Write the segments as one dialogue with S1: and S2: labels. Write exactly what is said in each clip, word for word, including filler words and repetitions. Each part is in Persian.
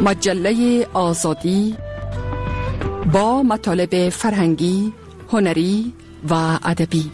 S1: مجله آزادی با مطالب فرهنگی، هنری و ادبی.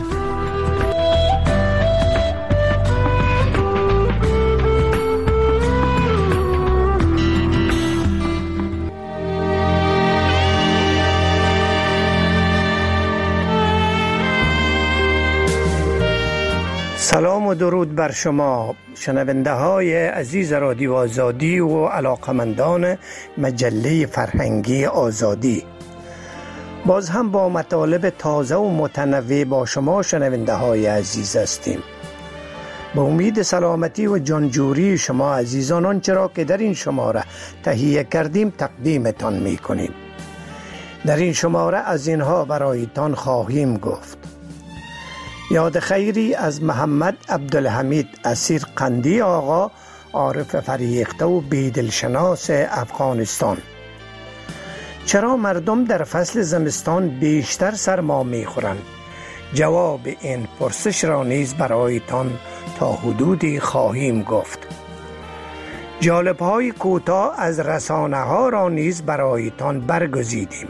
S2: سلام و درود بر شما شنونده های عزیز رادیو آزادی و علاقمندان مجله فرهنگی آزادی. باز هم با مطالب تازه و متنوع با شما شنونده های عزیز هستیم. با امید سلامتی و جانجوری شما عزیزان آنچه را که در این شماره تهیه کردیم تقدیمتان می کنیم. در این شماره از اینها برایتان خواهیم گفت: یاد خیری از محمد عبدالحمید اسیر قندی آقا، عارف فریخته و بیدلشناس افغانستان. چرا مردم در فصل زمستان بیشتر سرما میخورند؟ جواب این پرسش را نیز برایتان تا حدودی خواهیم گفت. جالب‌های کوتاه از رسانه ها را نیز برایتان برگزیدیم.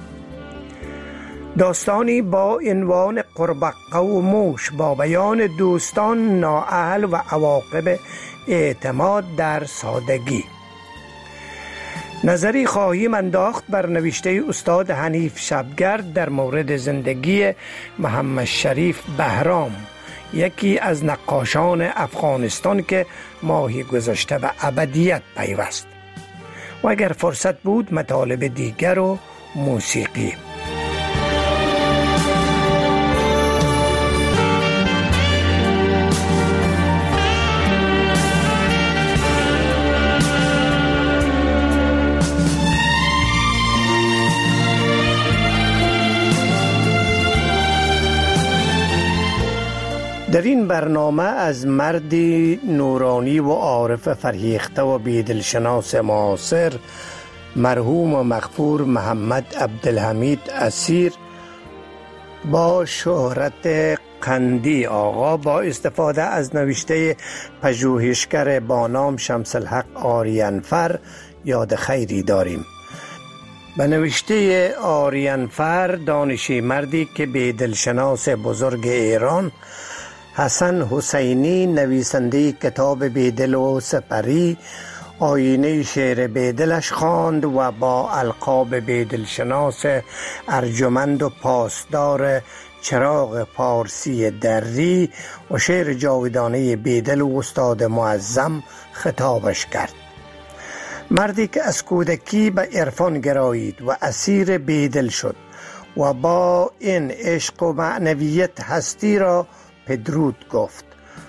S2: داستانی با عنوان قربقه و موش با بیان دوستان، نااهل و عواقب اعتماد در سادگی. نظری خواهیم انداخت بر نوشته استاد حنیف شبگرد در مورد زندگی محمد شریف بهرام، یکی از نقاشان افغانستان که ماهی گذشته به ابدیت پیوست. و اگر فرصت بود مطالب دیگر و موسیقی. در این برنامه از مردی نورانی و عارف فرهیخته و بیدلشناس معاصر، مرحوم و مغفور محمد عبدالحمید اسیر با شهرت قندی آقا، با استفاده از نوشته پژوهشگر با نام شمس الحق آریانفر یاد خیری داریم. به نوشته آریانفر، دانشی مردی که بیدلشناس بزرگ ایران حسن حسینی، نویسنده کتاب بیدل و سپری، آینه شعر بیدلش خواند و با القاب بیدلشناس ارجمند و پاسدار چراغ پارسی دری و شعر جاودانه بیدل و استاد معظم خطابش کرد. مردی که از کودکی به عرفان گرایید و اسیر بیدل شد و با این عشق و معنویت هستی را پدرود گفت.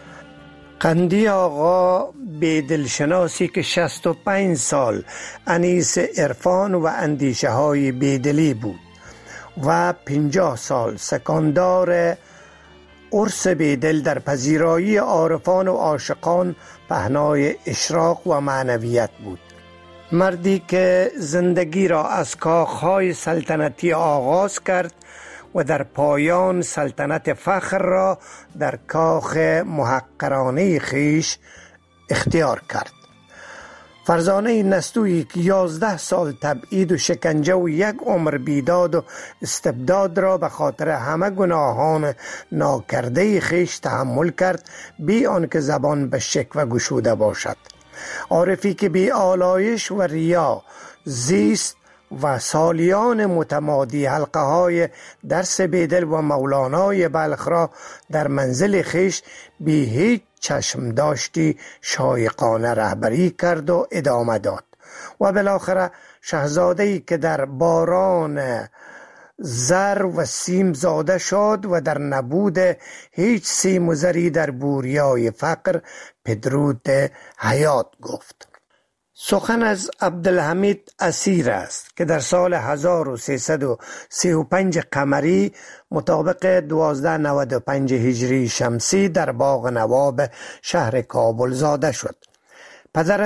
S2: قندی آقا بیدلشناسی که شصت و پنج سال انیس عرفان و اندیشه های بیدلی بود و پنجاه سال سکاندار عرس بیدل در پذیرایی عارفان و عاشقان پهنای اشراق و معنویت بود. مردی که زندگی را از کاخهای سلطنتی آغاز کرد و در پایان سلطنت فخر را در کاخ محقرانه خیش اختیار کرد. فرزانه نستویی که یازده سال تبعید و شکنجه و یک عمر بیداد و استبداد را به خاطر همه گناهان ناکرده خیش تحمل کرد، بی آنکه زبان به شکوه گشوده باشد. عارفی که بی آلایش و ریا زیست و سالیان متمادی حلقه های درس بیدل و مولانای بلخ را در منزل خیش بی هیچ چشم داشتی شایقانه رهبری کرد و ادامه داد و بالاخره شاهزاده‌ای که در باران زر و سیم زاده شد و در نبود هیچ سیم و زری در بوریای فقر پدرود حیات گفت. سخن از عبدالحمید اسیر است که در سال هزار و سیصد و سی و پنج قمری مطابق دوازده نود و پنج هجری شمسی در باغ نواب شهر کابل زاده شد. پدرش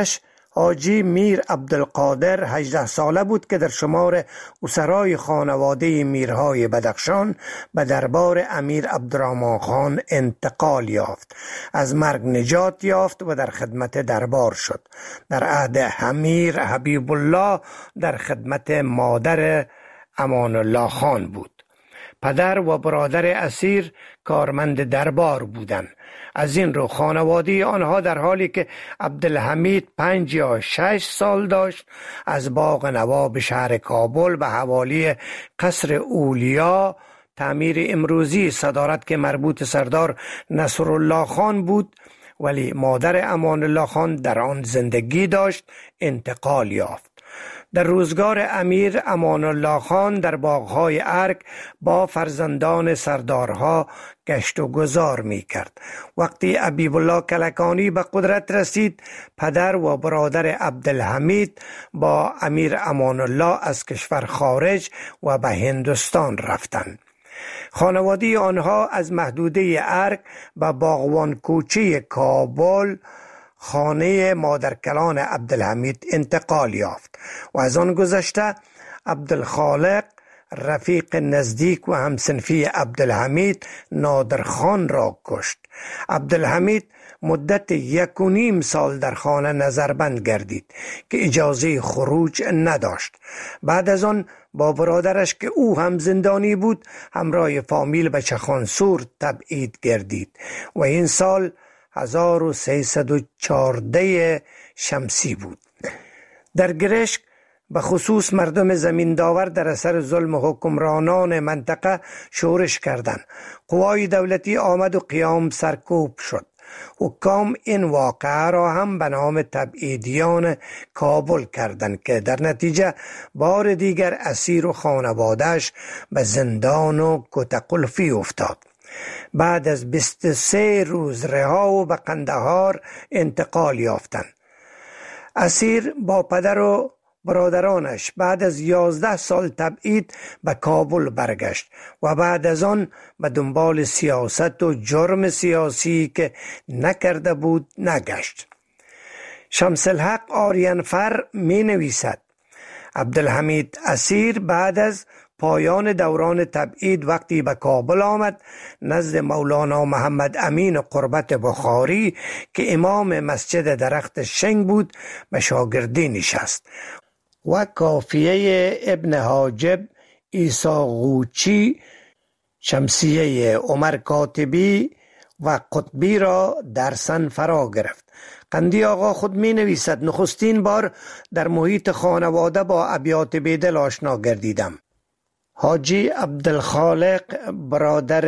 S2: حاجی میر عبدالقادر هجده ساله بود که در شمار اسرای خانواده میرهای بدخشان به دربار امیر عبدالرحمن خان انتقال یافت. از مرگ نجات یافت و در خدمت دربار شد. در عهد امیر حبیب الله در خدمت مادر امان الله خان بود. پدر و برادر اسیر کارمند دربار بودند. از این رو خانواده آنها در حالی که عبدالحمید پنج یا شش سال داشت از باغ نواب شهر کابل به حوالی قصر اولیا تعمیر امروزی صدارت که مربوط سردار نصرالله خان بود، ولی مادر امان الله خان در آن زندگی داشت، انتقال یافت. در روزگار امیر امان الله خان در باغهای ارگ با فرزندان سردارها گشت و گذار می کرد. وقتی حبیب الله کلکانی به قدرت رسید، پدر و برادر عبدالحمید با امیر امان الله از کشور خارج و به هندوستان رفتند. خانواده آنها از محدوده ارگ به باغوان کوچه کابل خانه مادرکلان عبدالحمید انتقال یافت و از آن گذشته عبدالخالق رفیق نزدیک و همسنفی عبدالحمید نادرخان را کشت. عبدالحمید مدت یک و نیم سال در خانه نظربند گردید که اجازه خروج نداشت. بعد از آن با برادرش که او هم زندانی بود همراه فامیل به چخانسور تبعید گردید و این سال هزار و سیصد و چهارده شمسی بود. در گرشک به خصوص مردم زمین داور در اثر ظلم حکمرانان منطقه شورش کردند. قوای دولتی آمد و قیام سرکوب شد. حکام این واقعه را هم به نام تبعیدیان کابل کردند که در نتیجه بار دیگر اسیر و خانواده‌اش به زندان و کتقلفی افتاد. بعد از بیست و سه روز رها و به قندهار انتقال یافتند. اسیر با پدر و برادرانش بعد از یازده سال تبعید به کابل برگشت و بعد از آن به دنبال سیاست و جرم سیاسی که نکرده بود نگشت. شمس الحق آریانفر می نویسد عبدالحمید اسیر بعد از پایان دوران تبعید وقتی به کابل آمد نزد مولانا محمد امین قربت بخاری که امام مسجد درخت شنگ بود به شاگردی نشست و کافیه ابن حاجب، عیسی قوچی، شمسیه عمر کاتبی و قطبی را درسن فرا گرفت. قندی آقا خود می نویسد نخستین بار در محیط خانواده با ابیات بیدل آشنا گردیدم. حاجی عبدالخالق برادر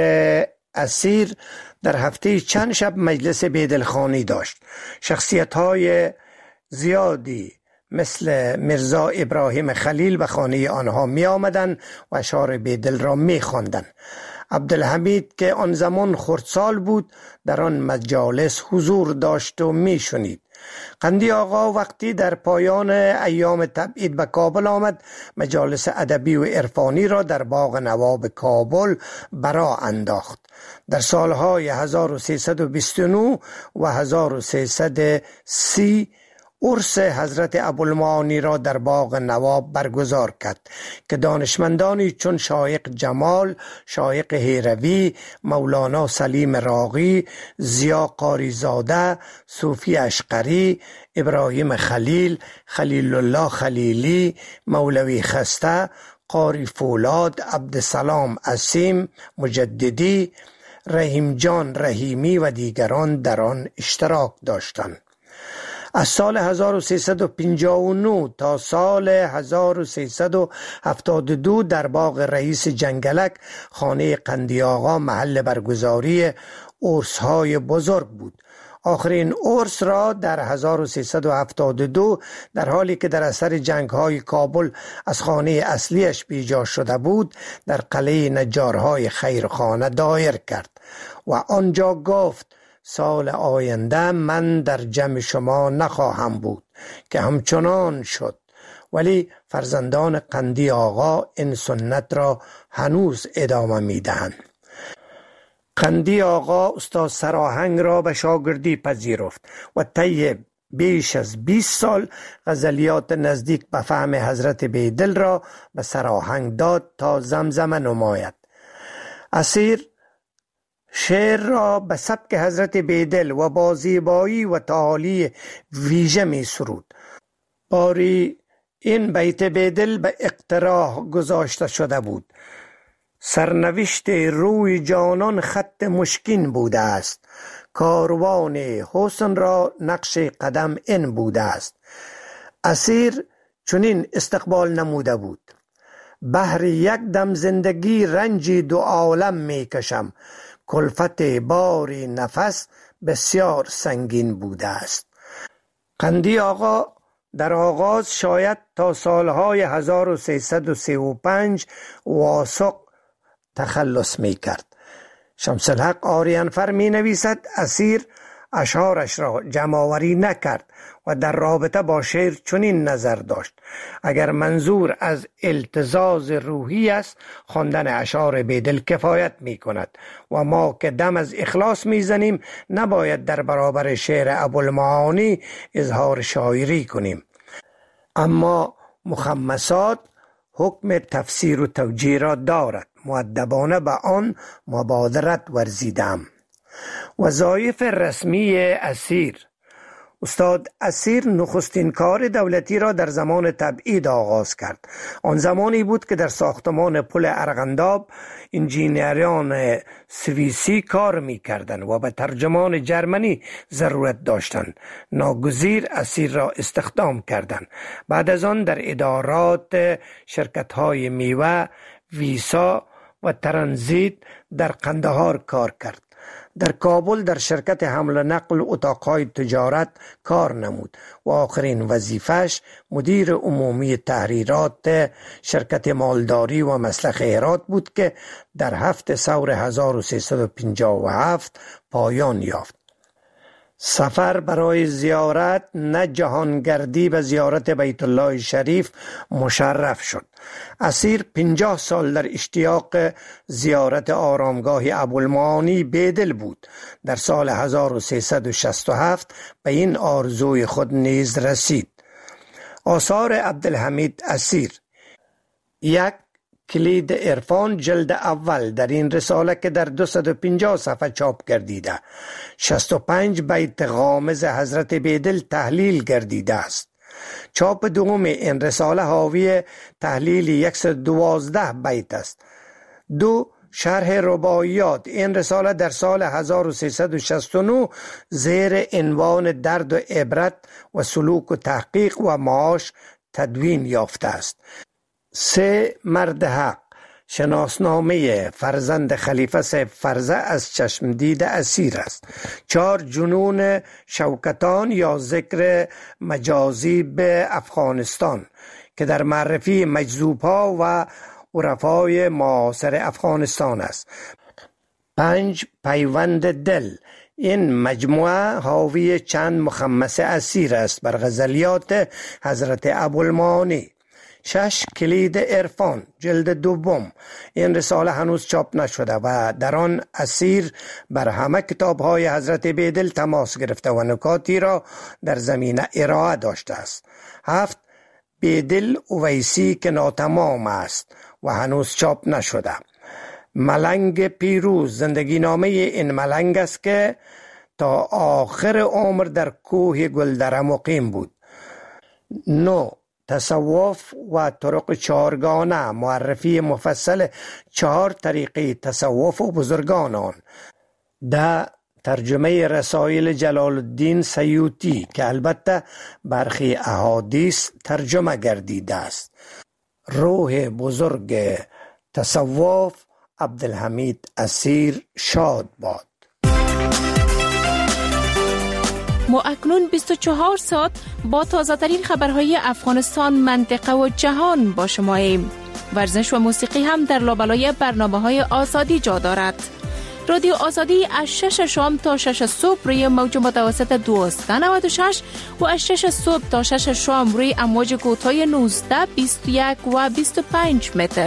S2: اسیر در هفته چند شب مجلس بیدلخانی داشت. شخصیت‌های زیادی مثل میرزا ابراهیم خلیل به خانه آنها می آمدن و اشعار بیدل را می خواندند. عبدالحمید که آن زمان خردسال بود در آن مجالس حضور داشت و می شنید. قندی آقا وقتی در پایان ایام تبعید به کابل آمد مجالس ادبی و عرفانی را در باغ نواب کابل برا انداخت. در سالهای هزار و سیصد و بیست و نه و هزار و سیصد و سی عرس حضرت ابوالمعانی را در باغ نواب برگزار کرد که دانشمندانی چون شایق جمال، شایق هیروی، مولانا سلیم راغی، ضیا قاریزاده، صوفی اشقری، ابراهیم خلیل، خلیل الله خلیلی، مولوی خسته، قاری فولاد، عبدالسلام عصیم مجددی، رحیم جان رحیمی و دیگران در آن اشتراک داشتند. از سال هزار و سیصد و پنجاه و نه تا سال هزار و سیصد و هفتاد و دو در باغ رئیس جنگلک خانه قندی آقا محل برگزاری عرس‌های بزرگ بود. آخرین عرس را در هزار و سیصد و هفتاد و دو در حالی که در اثر جنگ‌های کابل از خانه اصلیش بیجا شده بود در قلعه نجارهای خیرخانه دایر کرد و آنجا گفت سال آینده من در جمع شما نخواهم بود که همچنان شد. ولی فرزندان قندی آقا این سنت را هنوز ادامه می دهند. قندی آقا استاد سراهنگ را به شاگردی پذیرفت و طی بیش از بیست سال غزلیات نزدیک به فهم حضرت بیدل را به سراهنگ داد تا زمزمه نماید. اسیر شعر را به سبک حضرت بیدل و با زیبایی و تعالی ویژه می سرود. باری این بیت بیدل به اقتراح گذاشته شده بود: سرنوشت روی جانان خط مشکین بوده است، کاروان حسن را نقش قدم این بوده است. اسیر چنین استقبال نموده بود: بهر یک دم زندگی رنجی دو عالم می کشم، کلفت باری نفس بسیار سنگین بوده است. قندی آقا در آغاز شاید تا سالهای هزار و سیصد و سی و پنج واسق تخلص می کرد. شمس الحق آریانفر می نویسد اسیر اشعارش را جمع‌آوری نکرد و در رابطه با شعر چنین نظر داشت: اگر منظور از التزاز روحی است، خواندن اشعار بیدل کفایت می کند و ما که دم از اخلاص می زنیم نباید در برابر شعر ابوالمعانی اظهار شاعری کنیم. اما مخمسات حکم تفسیر و توجیه را دارد، مؤدبانه به آن مبادرت ورزیدم. وظایف رسمی اسیر: استاد اسیر نخستین کار دولتی را در زمان تبعید آغاز کرد. آن زمانی بود که در ساختمان پل ارغنداب انجینیران سوئیسی کار می کردند و به ترجمان جرمنی ضرورت داشتند. ناگزیر اسیر را استخدام کردند. بعد از آن در ادارات شرکت‌های میوه، ویسا و ترانزیت در قندهار کار کرد. در کابل در شرکت حمل و نقل اتاقهای تجارت کار نمود و آخرین وظیفش مدیر عمومی تحریرات شرکت مالداری و مسلخ هرات بود که در هفت ثور هزار و سیصد و پنجاه و هفت پایان یافت. سفر برای زیارت نه جهانگردی به زیارت بیت الله شریف مشرف شد. اسیر پنجاه سال در اشتیاق زیارت آرامگاه ابوالمعانی بیدل بود. در سال هزار و سیصد و شصت و هفت به این آرزوی خود نیز رسید. آثار عبدالحمید اسیر: یک کلید عرفان جلد اول. در این رساله که در دویست و پنجاه صفحه چاپ گردیده، شصت و پنج بیت غامض حضرت بیدل تحلیل گردیده است. چاپ دوم این رساله حاوی تحلیل صد و دوازده بیت است. دو شرح رباعیات. این رساله در سال هزار و سیصد و شصت و نه زیر عنوان درد و عبرت و سلوک و تحقیق و معاش تدوین یافته است. سه مرد حق. شناسنامه فرزند خلیفه صاحب فرزه از چشمدید اسیر است. چهار جنون شوکتان یا ذکر مجازی به افغانستان که در معرفی مجذوب‌ها و عرفای معاصر افغانستان است. پنج پیوند دل. این مجموعه حاوی چند مخمسه اسیر است بر غزلیات حضرت ابوالمعانی. شش کلید عرفان جلد دوم. این رساله هنوز چاپ نشده و در آن اسیر بر همه کتاب‌های حضرت بیدل تماس گرفته و نکاتی را در زمینه ارائه داشته است. هفت بیدل اویسی که ناتمام است و هنوز چاپ نشده. ملنگ پیروز. زندگی نامه این ملنگ است که تا آخر عمر در کوه گلدره مقیم بود. نو تصوف و طرق چهارگانه. معرفی مفصل چهار طریقه تصوف و بزرگان آن. ده ترجمه رسائل جلال الدین سیوطی که البته برخی احادیث ترجمه گردیده است. روح بزرگ تصوف عبدالحمید اسیر شاد باد.
S3: ما اکنون بیست و چهار ساعت با تازه ترین خبرهای افغانستان، منطقه و جهان با شماییم. ورزش و موسیقی هم در لابلای برنامه‌های آزادی جا دارد. رادیو آزادی از شش شام تا شش صبح روی موج متوسط دویست و نود و شش و از شش صبح تا شش شام روی امواج کوتاه نوزده، بیست و یک و بیست و پنج متر.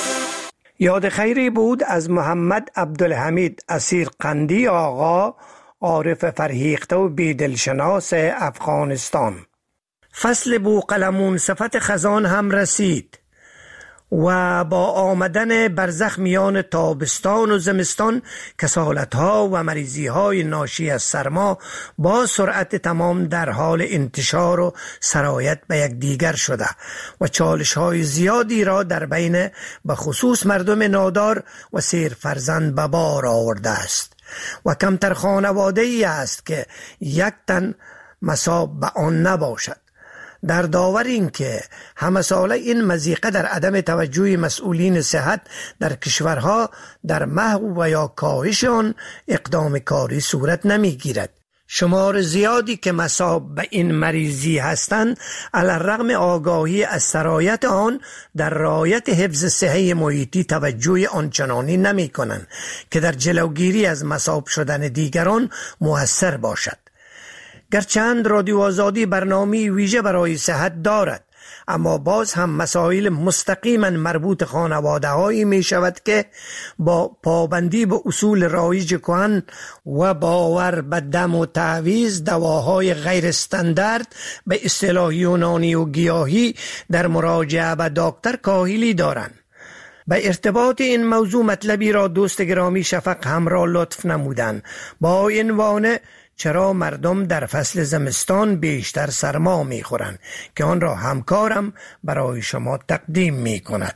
S2: یاد خیری بود از محمد عبدالحمید اسیر قندی آقا، عارف فرهیخته و بیدلشناس افغانستان. فصل بوقلمون صفت خزان هم رسید و با آمدن برزخ میان تابستان و زمستان کسالت‌ها و مریضی‌های ناشی از سرما با سرعت تمام در حال انتشار و سرایت به یک دیگر شده و چالش‌های زیادی را در بین به خصوص مردم نادار و سیر فرزند به بار آورده است و کمتر خانواده‌ای است که یک تن مصاب به آن نباشد. در داور این که همه ساله این مضیقه در عدم توجه مسئولین صحت در کشورها در محو و یا کاهش آن اقدام کاری صورت نمی گیرد. شمار زیادی که مصاب به این مریضی هستند علی الرغم آگاهی از سرایت آن در رعایت حفظ صحه محیطی توجه آنچنانی نمی کنند که در جلوگیری از مصاب شدن دیگران مؤثر باشد. گرچند رادیو آزادی برنامه ویژه برای صحت دارد، اما باز هم مسائل مستقیما مربوط خانواده هایی می شود که با پابندی به اصول رایج کهن و باور به دم و تعویض دواهای غیر استاندارد به اصطلاح یونانی و گیاهی در مراجعه به دکتر کاهلی دارند. به ارتباط این موضوع مطلبی را دوست گرامی شفق همراه لطف نمودند با عنوان چرا مردم در فصل زمستان بیشتر سرما می خورند که آن را همکارم برای شما تقدیم می کند.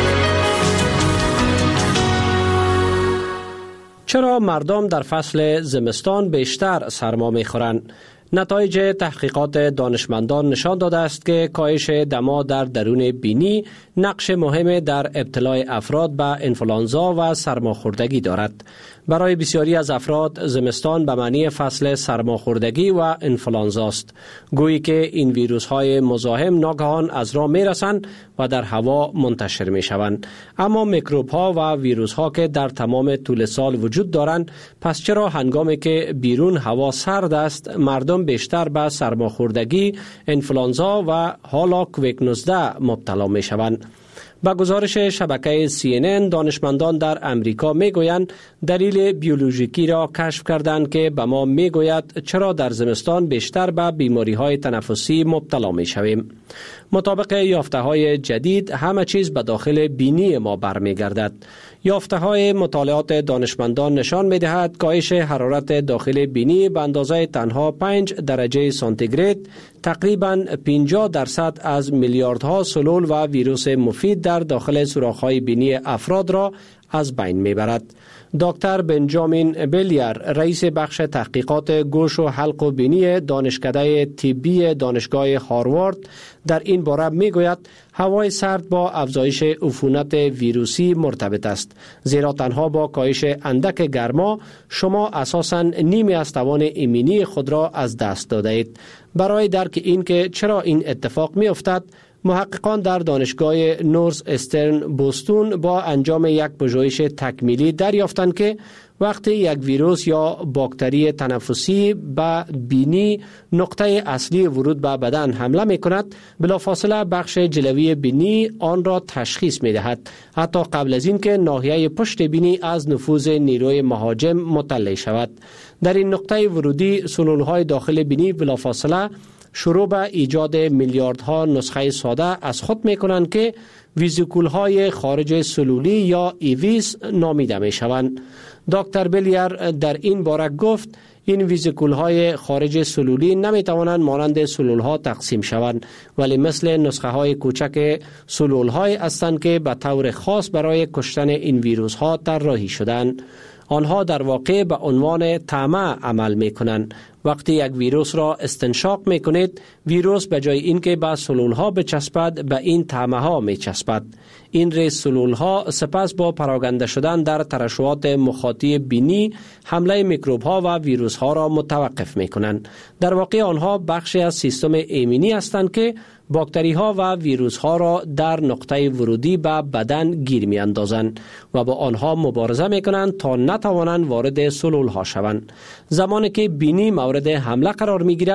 S4: چرا مردم در فصل زمستان بیشتر سرما می خورند؟ نتایج تحقیقات دانشمندان نشان داده است که کاهش دما در درون بینی نقش مهم در ابتلای افراد به انفلانزا و سرماخوردگی دارد. برای بسیاری از افراد زمستان به معنی فصل سرماخوردگی و انفلانزا است، گویی که این ویروس های مزاحم ناگهان از راه می رسند و در هوا منتشر می شوند. اما میکروب ها و ویروس ها که در تمام طول سال وجود دارند، پس چرا هنگامی که بیرون هوا سرد است مردم بیشتر به سرماخوردگی، انفلانزا و حالا کووید نوزده مبتلا می شوند؟ با گزارش شبکه سی ان ان دانشمندان در امریکا می گویند دلیل بیولوژیکی را کشف کردند که به ما می گوید چرا در زمستان بیشتر به بیماری های تنفسی مبتلا می شویم. مطابق یافته های جدید همه چیز به داخل بینی ما برمی گردد. یافته های مطالعات دانشمندان نشان می دهد کاهش حرارت داخل بینی به اندازه تنها پنج درجه سانتیگراد تقریباً پنجاه درصد از میلیاردها سلول و ویروس مفید در داخل سوراخ‌های بینی افراد را از بین میبرد. دکتر بنجامین بلیر، رئیس بخش تحقیقات گوش و حلق و بینی دانشکده طبی دانشگاه هاروارد، در این باره میگوید هوای سرد با افزایش عفونت ویروسی مرتبط است، زیرا تنها با کاهش اندک گرما شما اساساً نیمی از توان ایمنی خود را از دست داده اید. برای درک این که چرا این اتفاق می افتد، محققان در دانشگاه نورث استرن بوستون با انجام یک پژوهش تکمیلی دریافتند که وقتی یک ویروس یا باکتری تنفسی به بینی نقطه اصلی ورود به بدن حمله می کند، بلافاصله بخش جلوی بینی آن را تشخیص می دهد، حتی قبل از این که ناحیه پشت بینی از نفوذ نیروی مهاجم مطلع شود. در این نقطه ورودی سلولهای داخل بینی بلافاصله شروع به ایجاد میلیاردها نسخه ساده از خود می کنند که ویزیکول های خارج سلولی یا ایویس نامیده می شوند. دکتر بلیر در این باره گفت این ویزیکول های خارج سلولی نمی توانند مانند سلول ها تقسیم شوند، ولی مثل نسخه های کوچک سلول های هستند که به طور خاص برای کشتن این ویروس ها طراحی شدند. آنها در واقع به عنوان طعمه عمل می کنند. وقتی یک ویروس را استنشاق می کنید، ویروس به جای اینکه به سلول ها بچسبد به این طعمه ها می چسبد. این ریز سلول ها سپس با پراکنده شدن در ترشحات مخاطی بینی حمله میکروب ها و ویروس ها را متوقف می کنند. در واقع آنها بخشی از سیستم ایمنی هستند که باکتری ها و ویروس ها را در نقطه ورودی به بدن گیر می اندازند و با آنها مبارزه می کنند تا نتوانند وارد سلول ها شوند. زمانی که بینی مورد حمله قرار می گیرد،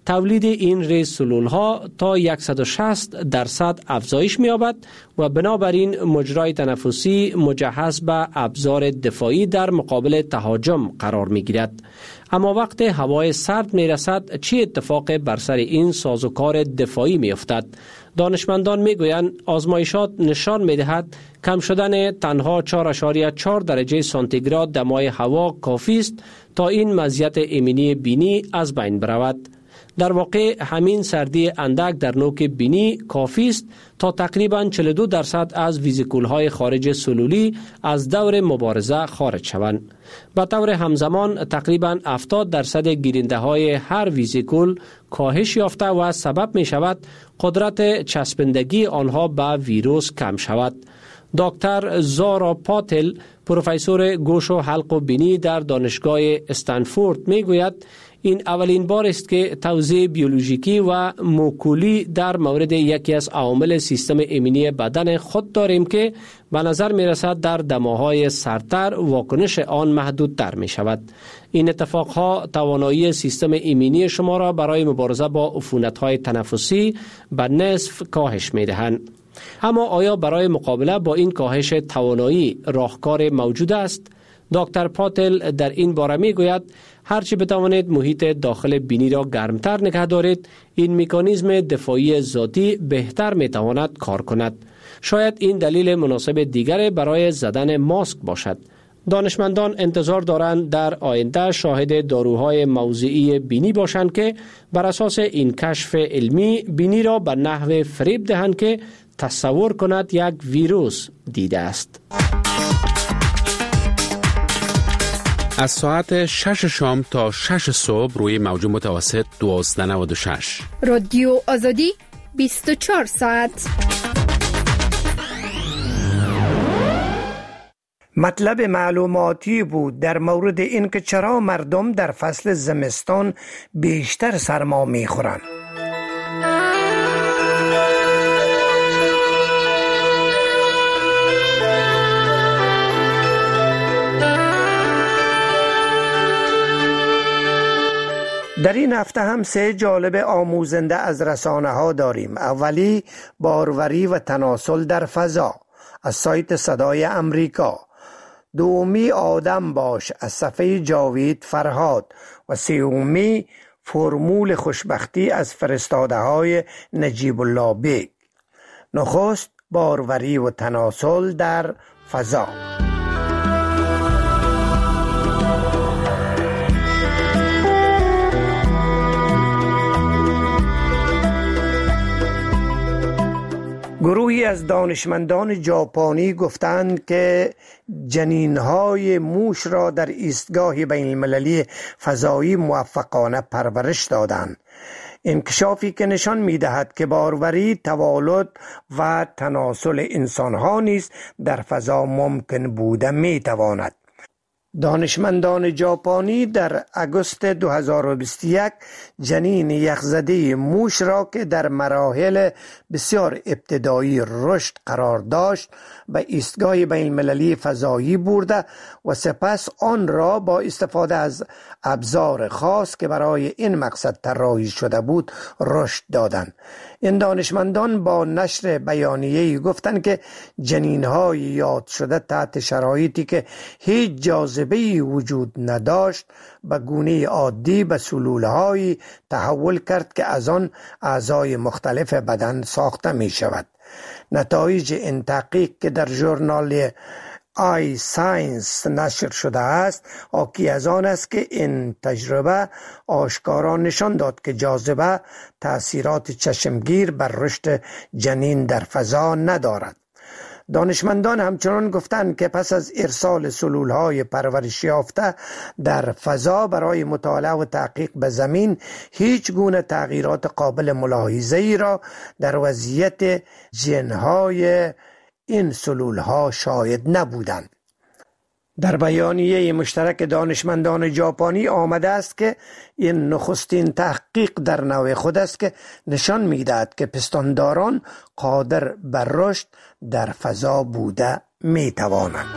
S4: تولید این ریز سلول ها تا صد و شصت درصد افزایش می‌یابد و بنابراین مجرای تنفسی مجهز به ابزار دفاعی در مقابل تهاجم قرار می‌گیرد. اما وقت هوای سرد می‌رسد چه اتفاقی بر سر این سازوکار دفاعی می‌افتد؟ دانشمندان می‌گویند آزمایشات نشان می‌دهد کم شدن تنها چهار ممیز چهار درجه سانتیگراد دمای هوا کافی است تا این مزیت ایمنی بینی از بین برود. در واقع همین سردی اندک در نوک بینی کافی است تا تقریباً چهل و دو درصد از ویزیکول‌های خارج سلولی از دور مبارزه خارج شوند. به طور همزمان تقریباً هفتاد درصد گیرنده‌های هر ویزیکول کاهش یافته و سبب می شود قدرت چسبندگی آنها به ویروس کم شود. دکتر زارا پاتل، پروفسور گوش و حلق و بینی در دانشگاه استنفورد می گوید این اولین بار است که توضیح بیولوژیکی و موکولی در مورد یکی از عوامل سیستم ایمنی بدن خود داریم که به نظر می رسد در دماهای سردتر واکنش آن محدودتر می شود. این اتفاقها توانایی سیستم ایمنی شما را برای مبارزه با عفونت‌های تنفسی به نصف کاهش می دهند. اما آیا برای مقابله با این کاهش توانایی راهکار موجود است؟ دکتر پاتل در این باره می گوید هرچی بتوانید محیط داخل بینی را گرمتر نگه دارید، این مکانیزم دفاعی ذاتی بهتر می تواند کار کند. شاید این دلیل مناسب دیگر برای زدن ماسک باشد. دانشمندان انتظار دارند در آینده شاهد داروهای موضعی بینی باشند که بر اساس این کشف علمی بینی را به نحو فریب دهند که تصور کند یک ویروس دیده است.
S5: از ساعت شش شام تا شش صبح روی موج متوسط دوازده نود و شش
S6: رادیو آزادی بیست و چهار ساعت.
S2: مطلب معلوماتی بود در مورد اینکه چرا مردم در فصل زمستان بیشتر سرما میخورند. در این هفته هم سه جالب آموزنده از رسانه ها داریم. اولی باروری و تناسل در فضا از سایت صدای امریکا، دومی آدم باش از صفحه جاوید فرهاد و سومی فرمول خوشبختی از فرستاده های نجیب الله بیگ. نخست باروری و تناسل در فضا. گروهی از دانشمندان ژاپنی گفتند که جنین‌های موش را در ایستگاه بین المللی فضایی موفقانه پرورش دادند. انکشافی که نشان می‌دهد که باروری، توالد و تناسل انسان‌ها نیز در فضا ممکن بوده می‌تواند. دانشمندان ژاپنی در آگوست دو هزار و بیست و یک جنین یخزده موش را که در مراحل بسیار ابتدایی رشد قرار داشت به ایستگاه بین المللی فضایی برده و سپس آن را با استفاده از ابزار خاص که برای این مقصد طراحی شده بود رشد دادند. این دانشمندان با نشر بیانیه‌ای گفتند که جنین‌های یاد شده تحت شرایطی که هیچ جاذبه‌ای وجود نداشت به گونه عادی به سلول‌هایی تحول کرد که از آن اعضای مختلف بدن ساخته می شود. نتایج این تحقیق که در ژورنال آی ساینس نشر شده است حاکی از آن است که این تجربه آشکارا نشان داد که جاذبه تأثیرات چشمگیر بر رشد جنین در فضا ندارد. دانشمندان همچنان گفتند که پس از ارسال سلولهای پرورش یافته در فضا برای مطالعه و تحقیق به زمین هیچ گونه تغییرات قابل ملاحظه‌ای را در وضعیت ژن‌های این سلولها شاهد نبودند. در بیانیه مشترک دانشمندان ژاپنی آمده است که این نخستین تحقیق در نوع خود است که نشان می‌دهد که پستانداران قادر بر رشد در فضا بوده می‌توانند.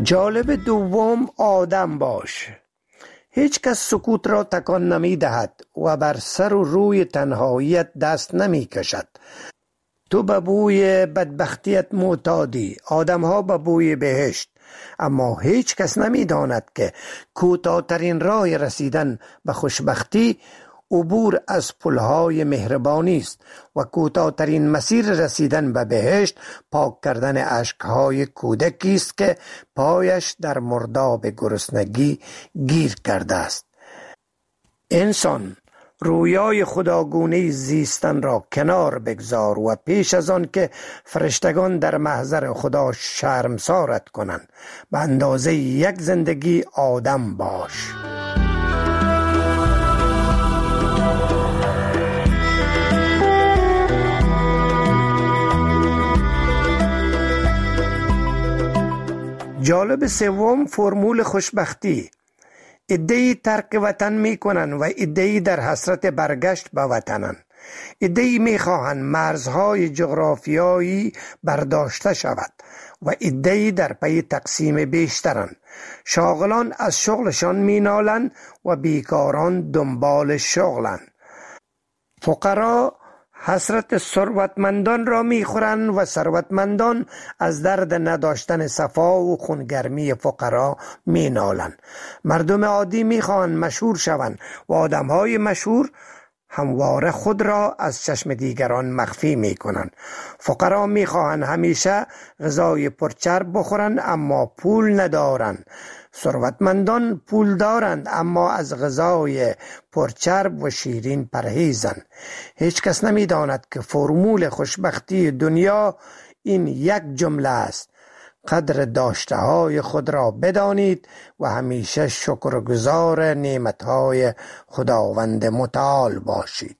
S2: جالب دوم آدم باش. هیچ کس سکوت را تکان نمی دهد و بر سر و روی تنهاییت دست نمی کشد. تو به بوی بدبختیت معتادی، آدم ها به بوی بهشت، اما هیچ کس نمی داند که کوتاه‌ترین راه رسیدن به خوشبختی عبور از پلهای مهربانی است و کوتاه‌ترین مسیر رسیدن به بهشت پاک کردن اشکهای کودکی است که پایش در مرداب گرسنگی گیر کرده است. انسان رویای خداگونه زیستن را کنار بگذار و پیش از آن که فرشتگان در محضر خدا شرمسارت کنند به اندازه یک زندگی آدم باش. جالب سوم فرمول خوشبختی. عده‌ای ترک وطن می کنند و عده‌ای در حسرت برگشت به وطنند. عده‌ای می خواهند مرزهای جغرافیایی برداشته شود و عده‌ای در پی تقسیم بیشترند. شاغلان از شغلشان می نالند و بیکاران دنبال شغلند. فقرا حسرت ثروتمندان را میخورند و ثروتمندان از درد نداشتن صفا و خونگرمی فقرا مینالند. مردم عادی میخواهند مشهور شوند و آدمهای مشهور همواره خود را از چشم دیگران مخفی میکنند. فقرا میخواهند همیشه غذای پرچرب بخورند اما پول ندارند. ثروتمندان پول دارند اما از غذای پرچرب و شیرین پرهیزند. هیچ کس نمی داند که فرمول خوشبختی دنیا این یک جمله است: قدر داشته های خود را بدانید و همیشه شکرگزار نعمتهای خداوند متعال باشید.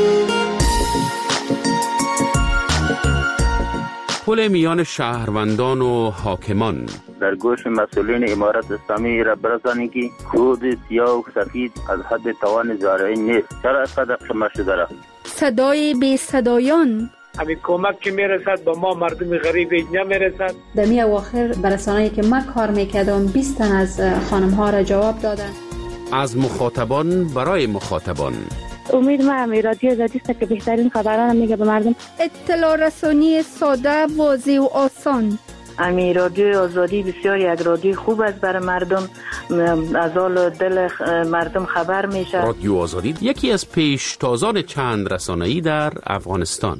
S5: پل میان شهروندان و حاکمان.
S7: در گوش مسئولین امارت اسلامی را برسانید که کود سیاه و سفید از حد توان زارعین نیست. چرا قدر شما شده را؟
S6: صدای بی صدایان.
S8: همین کمک که میرسد با ما مردم غریب اینجا میرسد.
S9: در می اواخر برسانه‌ای که من کار میکردم بیست تن از خانم ها را جواب دادن.
S5: از مخاطبان برای مخاطبان.
S10: امید ما هم رادیو آزادی است که بهترین خبران میگه به مردم.
S6: اطلاع رسانی ساده، واضح و آسان.
S10: امی رادیو آزادی بسیار یک رادیو خوب است برای مردم، از حال دل مردم خبر میشه.
S5: رادیو آزادی یکی از پیشتازان چند رسانه‌ای در افغانستان.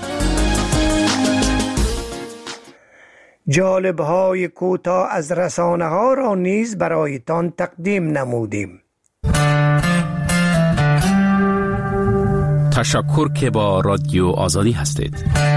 S2: جالب‌های کوتاه از رسانه ها را نیز برایتان تقدیم نمودیم.
S5: تشکر که با رادیو آزادی هستید.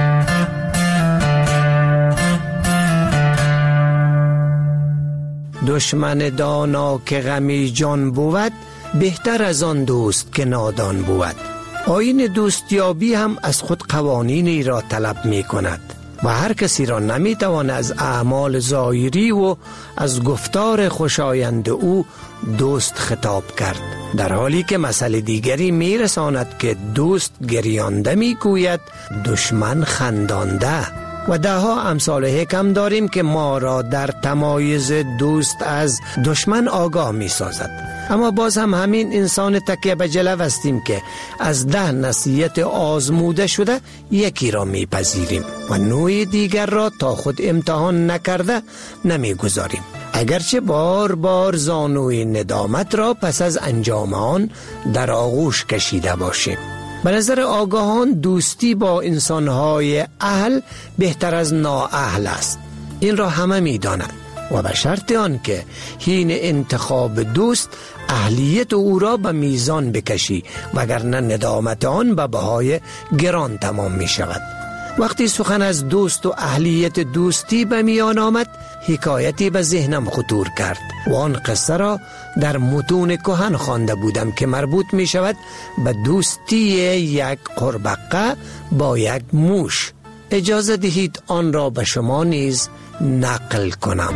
S2: دشمن دانا که غمی جان بود، بهتر از آن دوست که نادان بود. آیین دوستیابی هم از خود قوانینی را طلب می کند و هر کسی را نمی توان از اعمال ظاهری و از گفتار خوشایند او دوست خطاب کرد، در حالی که مسئله دیگری می رساند که دوست گریانده می گوید دشمن خندانده. و ده ها امثال حکم داریم که ما را در تمایز دوست از دشمن آگاه می سازد. اما باز هم همین انسان تکیه به جلو هستیم که از ده نصیحت آزموده شده یکی را می پذیریم و نوع دیگر را تا خود امتحان نکرده نمی گذاریم، اگرچه بار بار زانوی ندامت را پس از انجام آن در آغوش کشیده باشیم. به نظر آگاهان دوستی با انسانهای اهل بهتر از نااهل است. این را همه می دانند و به شرط آن که حین انتخاب دوست اهلیت او را به میزان بکشی، وگرنه ندامت آن به بهای گران تمام می شود. وقتی سخن از دوست و اهلیت دوستی به میان آمد، حکایتی به ذهنم خطور کرد و آن قصه را در متون کهن خوانده بودم که مربوط می شود به دوستی یک قربقه با یک موش. اجازه دهید آن را به شما نیز نقل کنم.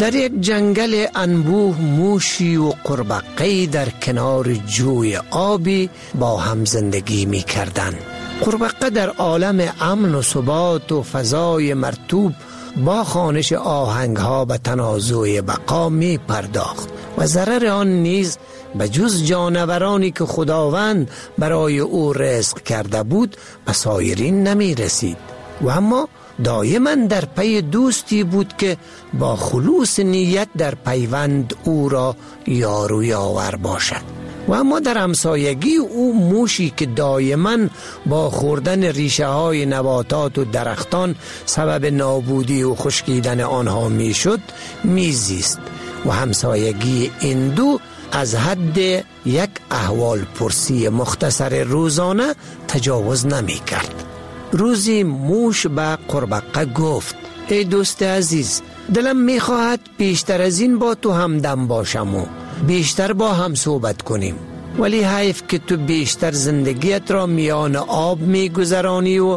S2: در یک جنگل انبوه موشی و قربقه‌ای در کنار جوی آبی با هم زندگی می کردن. قربقه در عالم امن و ثبات و فضای مرطوب با خوانش آهنگها به تنازع بقا می پرداخت و ضرر آن نیز به جز جانورانی که خداوند برای او رزق کرده بود به سایرین نمی رسید و اما دائما در پی دوستی بود که با خلوص نیت در پیوند او را یار و یاور باشد. و اما در همسایگی او موشی که دائما با خوردن ریشه های نباتات و درختان سبب نابودی و خشکیدن آنها می شد می زیست و همسایگی این دو از حد یک احوال پرسی مختصر روزانه تجاوز نمی کرد. روزی موش به قربقه گفت: ای دوست عزیز، دلم می خواهد بیشتر از این با تو همدم باشم و بیشتر با هم صحبت کنیم، ولی حیف که تو بیشتر زندگیت را میان آب می گذرانی و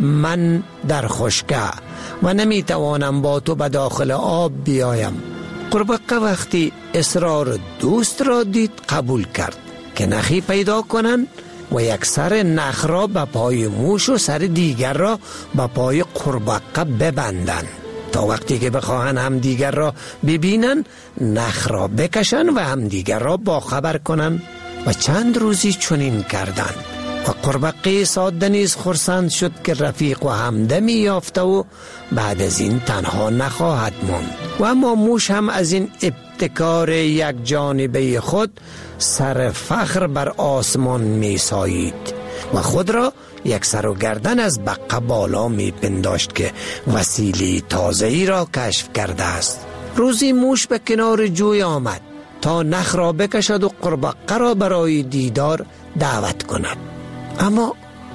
S2: من در خشکه و نمی توانم با تو به داخل آب بیایم. قربقه وقتی اصرار دوست را دید قبول کرد که نخی پیدا کنند و یک سر نخ را به پای موش و سر دیگر را به پای قربقه ببندند تا وقتی که بخواهند هم دیگر را ببینن نخ را بکشن و هم دیگر را با خبر کنن. و چند روزی چنین کردند و قربقه ساده نیز خرسند شد که رفیق و همدمی یافته و بعد از این تنها نخواهد ماند. و اما موش هم از این ابتکار یک جانبه خود سر فخر بر آسمان می سایید و خود را یک سر و گردن از بقه بالا می پنداشت که وسیله تازه‌ای را کشف کرده است. روزی موش به کنار جوی آمد تا نخ را بکشد و قربقه را برای دیدار دعوت کند، اما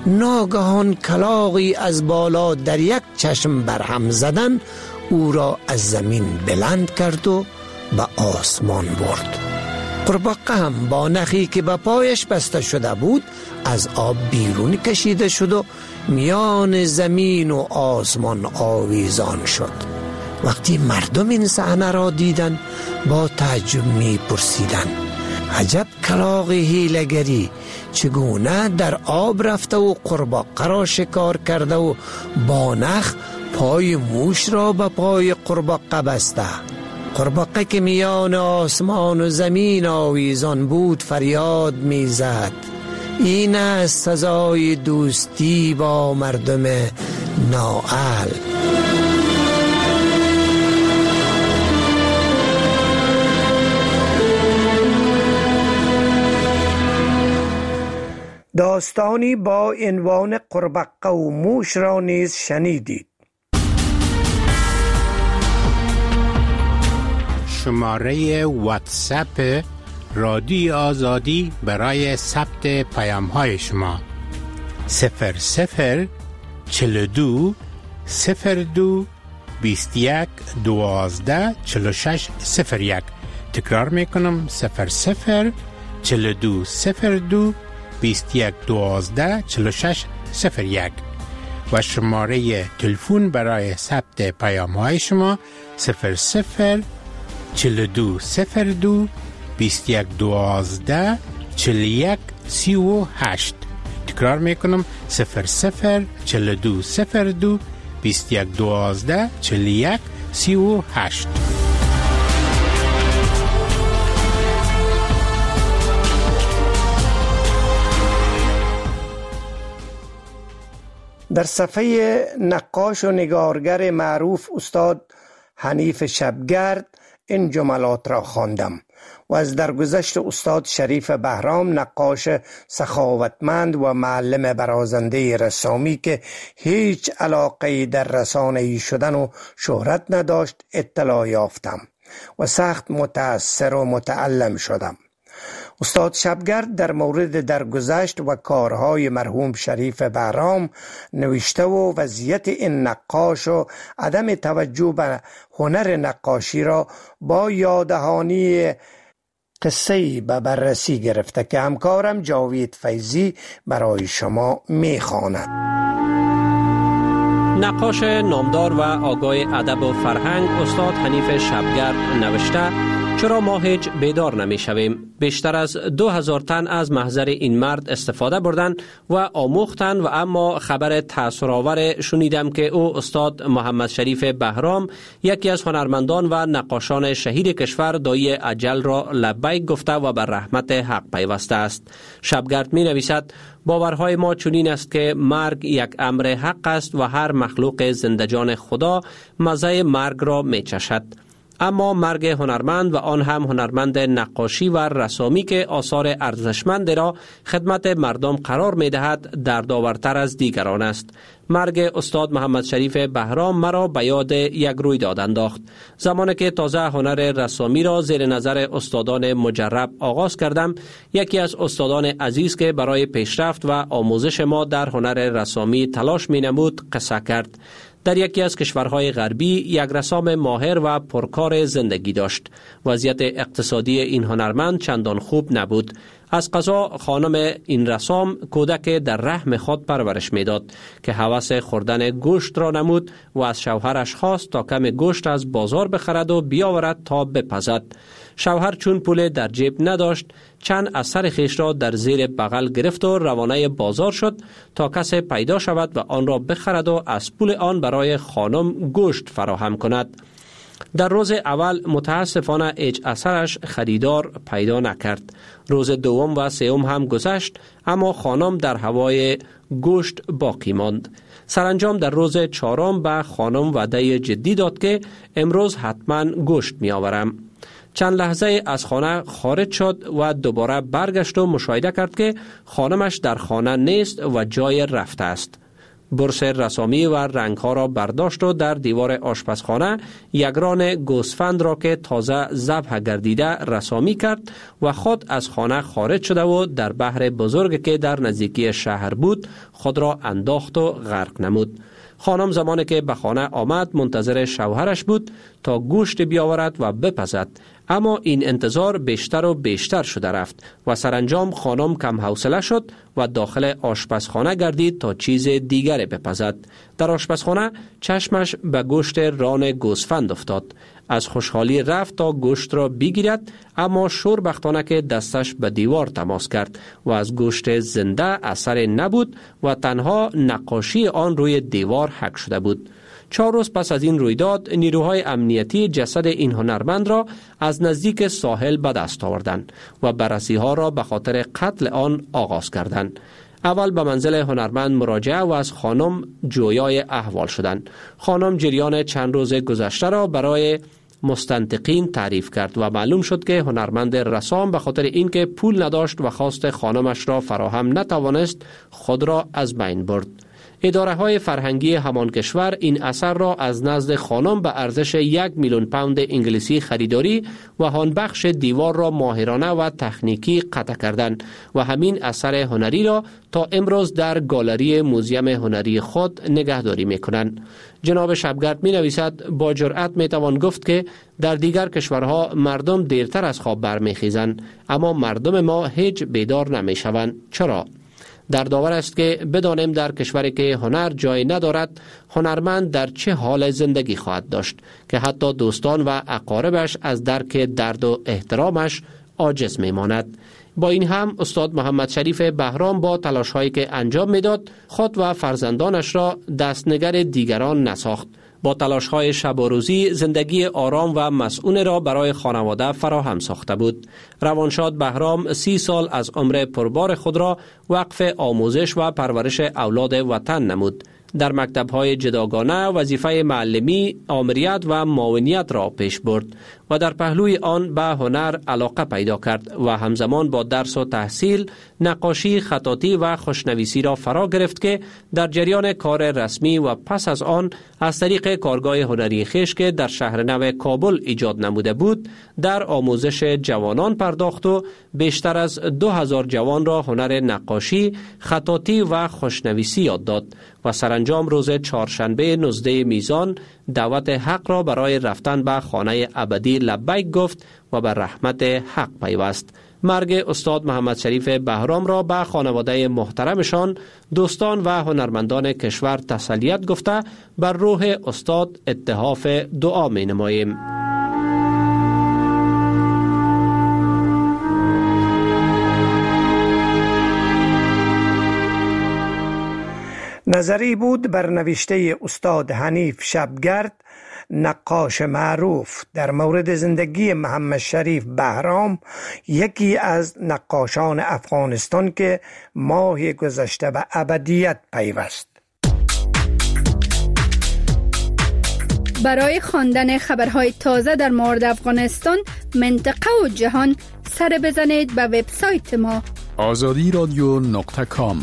S2: ناگهان کلاغی از بالا در یک چشم برهم زدن او را از زمین بلند کرد و به آسمان برد. قربقه هم با نخی که به پایش بسته شده بود از آب بیرون کشیده شد و میان زمین و آسمان آویزان شد. وقتی مردم این صحنه را دیدند با تعجب می پرسیدند: عجب کلاغ حیله‌گری، چگونه در آب رفته و قربقه را شکار کرده و با نخ پای موش را به پای قربقه بسته. قربقه که میان آسمان و زمین آویزان بود فریاد می زد: این است سزای دوستی با مردم نااهل. داستانی با عنوان قربقه و موش را نیز شنیدید.
S5: شماره واتساپ رادیو آزادی برای ثبت پیام های شما: صفر صفر چهل و دو صفر دو بیست و یک دوازده چهل و شش صفر یک. تکرار میکنم: صفر صفر چهل و دو صفر دو بیست و یک دوازده چهل و شش صفر یک. و شماره تلفن برای ثبت پیام های شما: صفر صفر چهل و دو صفر دو بیست و یک دوازده چهل و یک سی و هشت. تکرار میکنم: صفر صفر چهل و دو صفر دو بیست و یک دوازده چهل و یک سی و هشت.
S2: در صفحه نقاش و نگارگر معروف استاد حنیف شبگرد این جملات را خواندم و از درگذشت استاد شریف بهرام، نقاش سخاوتمند و معلم برازنده رسامی که هیچ علاقه در رسانه‌ای شدن و شهرت نداشت اطلاع یافتم و سخت متأثر و متألم شدم. استاد شبگرد در مورد درگذشت و کارهای مرحوم شریف بهرام نوشته و وضعیت این نقاش و عدم توجه به هنر نقاشی را با یاددهانی قصه‌ای به بررسی گرفته که همکارم جاوید فیضی برای شما می‌خواند.
S4: نقاش نامدار و آگاه ادب و فرهنگ استاد حنیف شبگرد نوشته چرا ما هیچ بیدار نمی شویم؟ بیشتر از دو هزار تن از محضر این مرد استفاده بردن و آموختن و اما خبر تأثیرآور شنیدم که او استاد محمد شریف بهرام یکی از هنرمندان و نقاشان شهیر کشور دایی اجل را لبیک گفته و بر رحمت حق پیوسته است. شبگرد می نویسد باورهای ما چنین است که مرگ یک امر حق است و هر مخلوق زندجان خدا مزه مرگ را می چشد. اما مرگ هنرمند و آن هم هنرمند نقاشی و رسامی که آثار ارزشمند را خدمت مردم قرار می دهد دردآورتر از دیگران است. مرگ استاد محمد شریف بهرام مرا به یاد یک رویداد انداخت. زمانی که تازه هنر رسامی را زیر نظر استادان مجرب آغاز کردم، یکی از استادان عزیز که برای پیشرفت و آموزش ما در هنر رسامی تلاش می نمود قصه کرد. در یکی از کشورهای غربی یک رسام ماهر و پرکار زندگی داشت. وضعیت اقتصادی این هنرمند چندان خوب نبود. از قضا خانم این رسام کودک در رحم خود پرورش میداد که هوس خوردن گوشت را نمود و از شوهرش خواست تا کم گوشت از بازار بخرد و بیاورد تا بپزد. شوهر چون پول در جیب نداشت، چند اثر خیش را در زیر بغل گرفت و روانه بازار شد تا کسی پیدا شود و آن را بخرد و از پول آن برای خانم گوشت فراهم کند. در روز اول متاسفانه هیچ اثرش خریدار پیدا نکرد. روز دوم و سوم هم گذشت اما خانم در هوای گوشت باقی ماند. سرانجام در روز چهارم به خانم وعده جدی داد که امروز حتما گوشت می آورم. چند لحظه از خانه خارج شد و دوباره برگشت و مشاهده کرد که خانمش در خانه نیست و جای رفته است. برس رسامی و رنگها را برداشت و در دیوار آشپزخانه یک ران گوسفند را که تازه ذبح گردیده رسامی کرد و خود از خانه خارج شده و در بحر بزرگ که در نزدیکی شهر بود خود را انداخت و غرق نمود. خانم زمانی که به خانه آمد منتظر شوهرش بود تا گوشت بیاورد و بپزد، اما این انتظار بیشتر و بیشتر شده رفت و سرانجام خانم کم حوصله شد و داخل آشپزخانه گردید تا چیز دیگری بپزد. در آشپزخانه چشمش به گوشت ران گوسفند افتاد. از خوشحالی رفت تا گوشت را بگیرد، اما شوربختانه که دستش به دیوار تماس کرد و از گوشت زنده اثر نبود و تنها نقاشی آن روی دیوار حک شده بود. چهار روز پس از این رویداد نیروهای امنیتی جسد این هنرمند را از نزدیک ساحل به دست آوردند و بررسی ها را به خاطر قتل آن آغاز کردند. اول به منزل هنرمند مراجعه و از خانم جویای احوال شدند. خانم جریان چند روز گذشته را برای مستنطقین تعریف کرد و معلوم شد که هنرمند رسام به خاطر اینکه پول نداشت و خواست خانمش را فراهم نتوانست خود را از بین برد. اداره های فرهنگی همان کشور این اثر را از نزد خانم به ارزش یک میلیون پوند انگلیسی خریداری و آن بخش دیوار را ماهرانه و تکنیکی قطع کردند و همین اثر هنری را تا امروز در گالری موزیم هنری خود نگهداری میکنند. جناب شبگرد می نویسد با جرأت می توان گفت که در دیگر کشورها مردم دیرتر از خواب برمیخیزند، اما مردم ما هیچ بیدار نمی شوند. چرا؟ دردآور است که بدانیم در کشوری که هنر جای ندارد هنرمند در چه حال زندگی خواهد داشت که حتی دوستان و اقاربش از درک درد و احترامش عاجز میماند. با این هم استاد محمد شریف بهرام با تلاش هایی که انجام میداد خود و فرزندانش را دستنگر دیگران نساخت. با تلاش های شب و روزی زندگی آرام و مسئول را برای خانواده فراهم ساخته بود. روانشاد بهرام سی سال از عمر پربار خود را وقف آموزش و پرورش اولاد وطن نمود. در مکتب‌های جداگانه وظیفه معلمی، آمریت و معاونیت را پیش برد و در پهلوی آن به هنر علاقه پیدا کرد و همزمان با درس و تحصیل نقاشی، خطاطی و خوشنویسی را فرا گرفت که در جریان کار رسمی و پس از آن از طریق کارگاه هنری خویش که در شهر نو کابل ایجاد نموده بود در آموزش جوانان پرداخت و بیشتر از دو هزار جوان را هنر نقاشی، خطاطی و خوشنویسی یاد داد و سرانجام روز چهارشنبه نوزدهم میزان دعوت حق را برای رفتن به خانه ابدی لبیک گفت و به رحمت حق پیوست. مرگ استاد محمد شریف بهرام را به خانواده محترمشان، دوستان و هنرمندان کشور تسلیت گفته بر روح استاد اتحاف دعا می نماییم.
S2: نظری بود بر نوشته استاد حنیف شبگرد، نقاش معروف، در مورد زندگی محمد شریف بهرام، یکی از نقاشان افغانستان که ماه گذشته به ابدیت پیوست.
S6: برای خواندن خبرهای تازه در مورد افغانستان، منطقه و جهان، سر بزنید به وبسایت ما
S11: آزادی رادیو نقطه کام.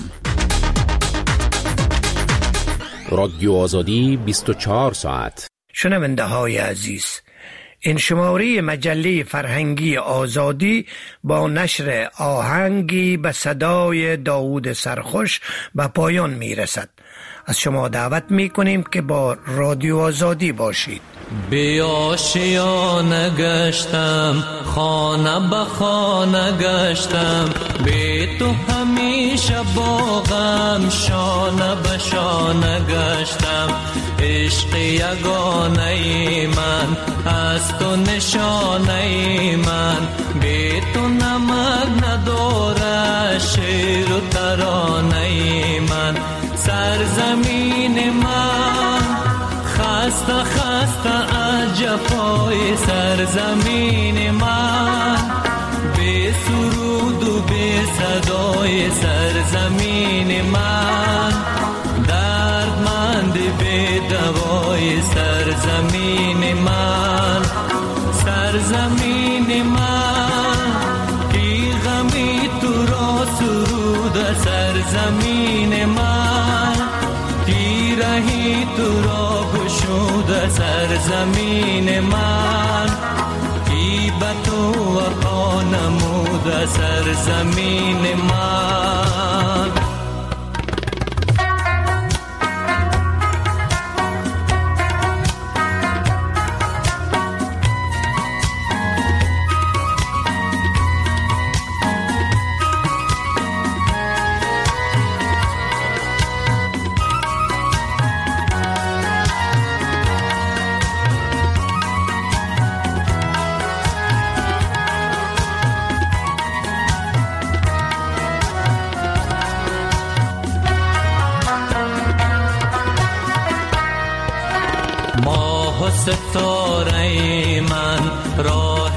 S12: رادیو آزادی بیست و چهار ساعت.
S2: شنونده های عزیز، این شماره مجله فرهنگی آزادی با نشر آهنگی به صدای داوود سرخوش به پایان می رسد. از شما دعوت می کنیم که با رادیو آزادی باشید.
S13: بی آشیانه گشتم، خانه به خانه گشتم، بی تو همیشه با غم شانه به شانه گشتم. عشق یگانه من از تو نشانه من، بی تو نمک نداره شعر و ترانه من. سرزمین من خسته خسته از جفای سرزمین من، بی سرود و بی صدای سرزمین من. دردمند بی دوای سرزمین من، سرزمین من. کی غمی تو را سرود سرزمین من، کی رهی تو را گشود سرزمین من. کی به تو وفا نمود سرزمین من. ستاره من، راه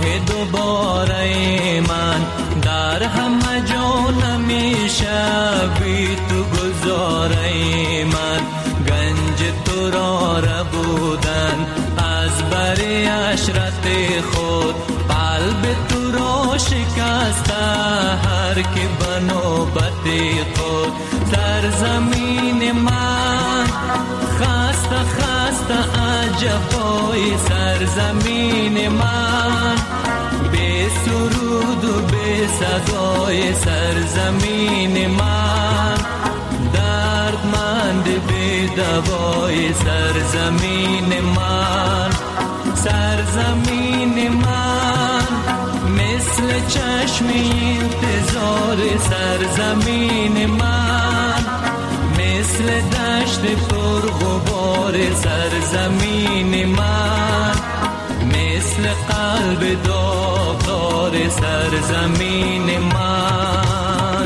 S13: دوباره من، در همه جا نمیشه بی تو گذاره من. گنج تو را ربودن از بری عشرت خود، قلب تو را شکسته هر که به نوبت خود. سرزمین من خسته خسته از جفای سرزمین من، بی سرود و بی صدای سرزمین من. دردمند بی دوای سرزمین من، سرزمین من. مثل چشم انتظار سرزمین من، مثل دشت پر غبار سرزمین من، مثل قلب داغدار سرزمین من.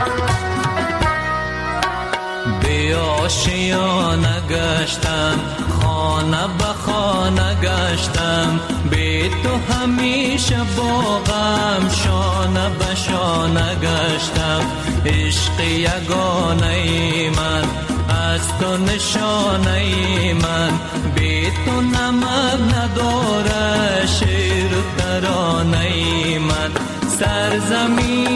S13: آشیانه گشتم، خانه به خانه گشتم، بی تو همیشه با غم شانه به شانه گشتم. عشق یگانه من از تو نشانه من، بی تو نمک نداره شعر و ترانه من. سرزمین